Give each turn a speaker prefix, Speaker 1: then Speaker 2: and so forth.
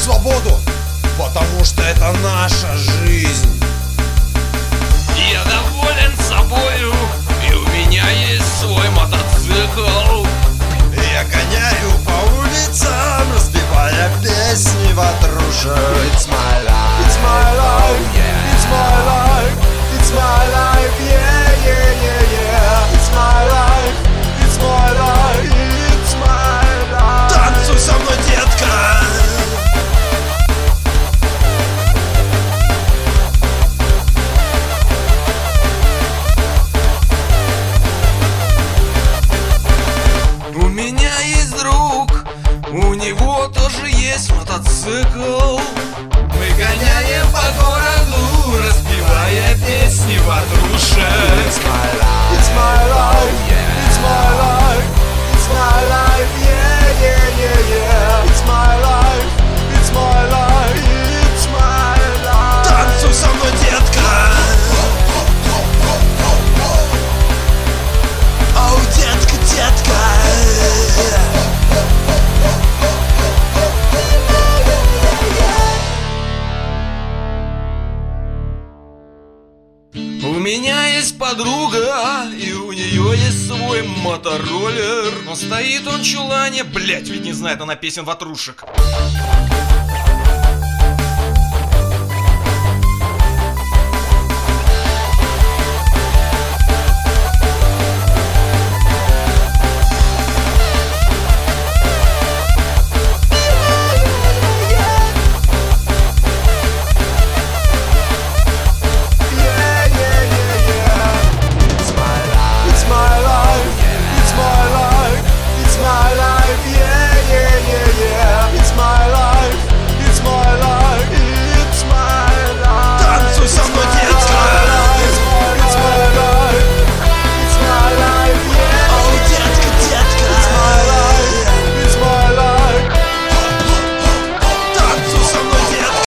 Speaker 1: свободу, потому что это наша жизнь.
Speaker 2: Я доволен собою, и у меня есть свой мотоцикл.
Speaker 1: Я гоняю по улицам, распевая песни ватрушек. It's my life, it's my life, it's my life, it's my life, yeah, yeah, yeah, yeah. It's my life, it's my life, it's my life. Танцуй со мной, детка.
Speaker 2: У меня есть друг, у него тоже есть мотоцикл. Мы гоняем по городу, распевая песни ватрушек.
Speaker 1: It's my life, it's my life, it's my life, it's my life, yeah, yeah, yeah, yeah. It's my life, it's my life, it's my life. Танцуй со мной, детка. Оу, детка, детка.
Speaker 2: У меня есть подруга, и у нее есть свой мотороллер. Но стоит он в чулане, блять, ведь не знает она песен ватрушек.